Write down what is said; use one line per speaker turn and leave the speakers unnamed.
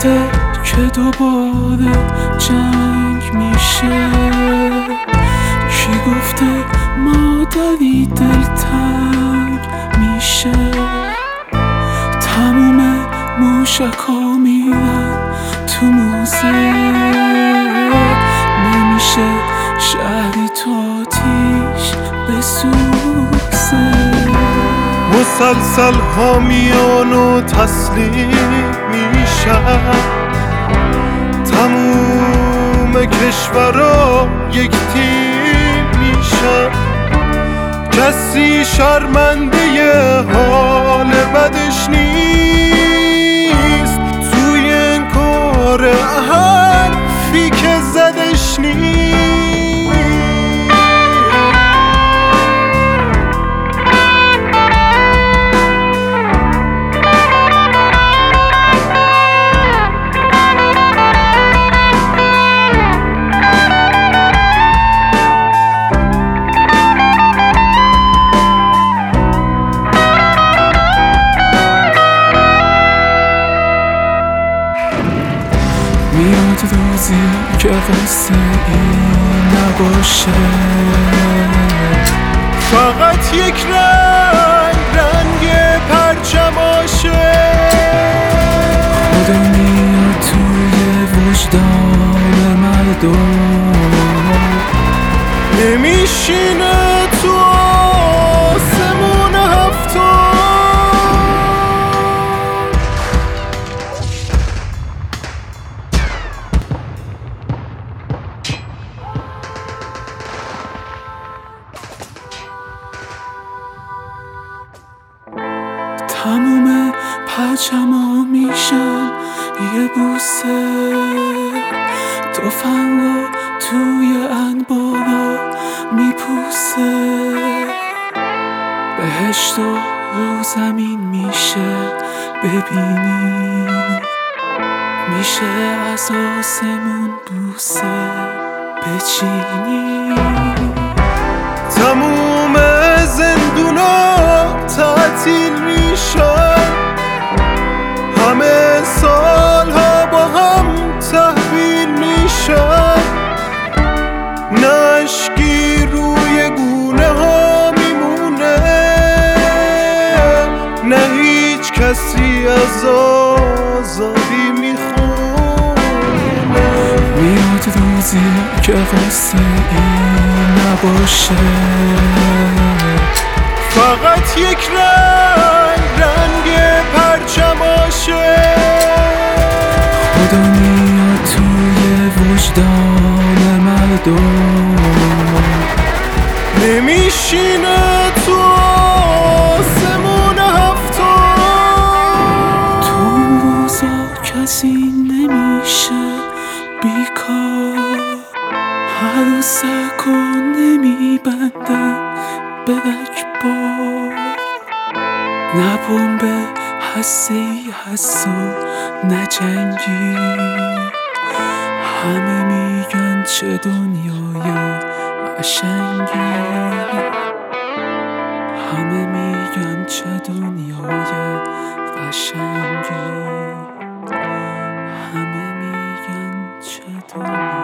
گفته که دوباره جنگ میشه؟ کی گفته مادری دلتنگ میشه؟ تموم موشکا میرن تو موزه، نمیشه شهری تو آتیش بسوزه.
مسلسل حامیان و تسلیم میشن، تموم کشورها یک تیم میشن. کسی شرمنده حال بدش نیست، توی این کار حرفی که زدش نیست.
میاد روزی که قصه این نباشه،
فقط یک رنگ پرچماشه.
خدا میاد توی وجدان مردم،
نمیشینه تو آسمون هفتم.
تموم پرچما میشن یه بوسه، تفنگا توی انبارا میپوسه. بهشت و رو زمین میشه ببینی، میشه از آسمون بوسه بچینی.
تموم زندونا تعطیل میشن، همه سالها با هم تحویل میشن. نشکی روی گونه ها میمونه، نه هیچ کسی از آزادی میخونه.
میاد روزی که قصه این نباشه،
فقط یک رنگ پرچماشه.
خدا میاد توی وجدان مردم،
نمیشینه تو آسمون هفتم.
تو اون روزا کسی نمیشه بیکار، عروسک و نمیبندن به رگبار. نه بمب هسته‌ای هست و نه جنگی، همه میگن چه دنیای قشنگی، همه میگن چه دنیای قشنگی، همه میگن چه دنیای